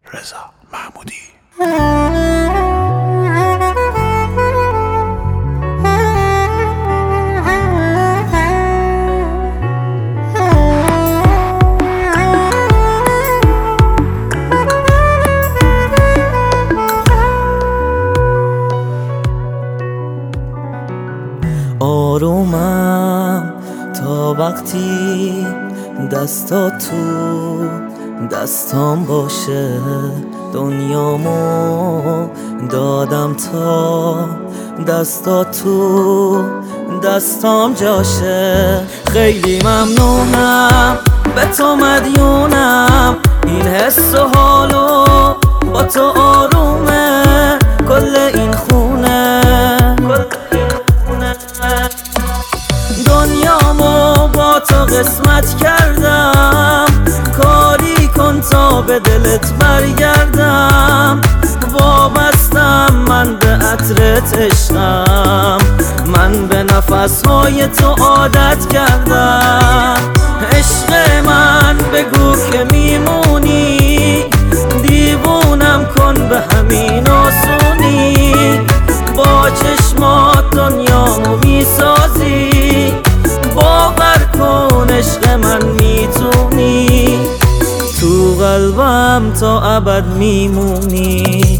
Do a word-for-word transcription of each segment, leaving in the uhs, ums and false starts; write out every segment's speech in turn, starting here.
رضا محمودی. آرومم تا وقتی دستا تو دستام باشه، دنیامو دادم تا دستا تو دستام جاشه. خیلی ممنونم، به تو مدیونم، این حس و حالو با تو آرومه. کل این خونه دنیامو با تو قسمت کردم، کاری کن تا به دلت برگردم. وابستم من به عطرت عشقم، من به نفسهای تو عادت کردم. عشق من بگو که میمونی، دیوونم کن به همین آسونی. با چشمات دنیامو میسازی، باور کن عشق من میتونی. تو قلبم تا ابد میمونی.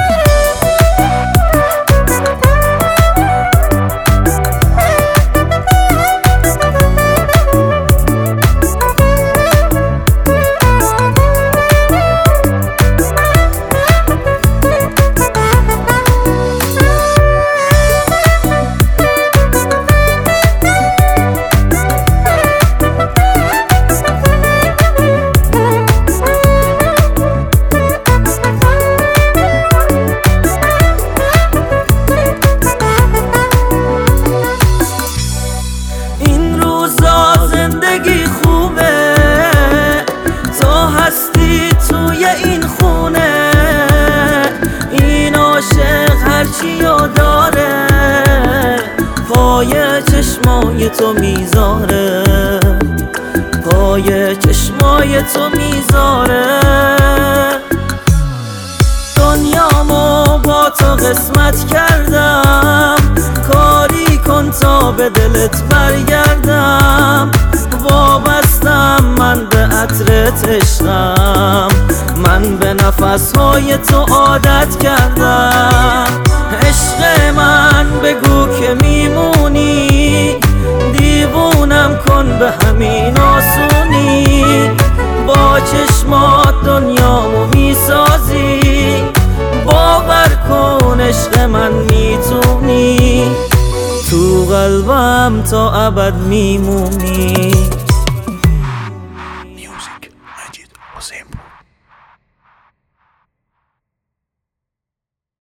زندگی خوبه، تو هستی توی این خونه. این عاشق هرچی داره، پای چشمای تو میذاره، پای چشمای تو میذاره. دنیامو با تو قسمت کردم، کاری کن تا به دلت برگردم. وابستم من به عطرت عشقم، من به نفسهای تو عادت کردم. عشق من بگو که میمونی، دیوونم کن به همین آسونی. با چشمات دنیامو میسازی، باور کن عشق من میتونی. تو قلبم تا ابد میمونی. میوزیک مجید حسین.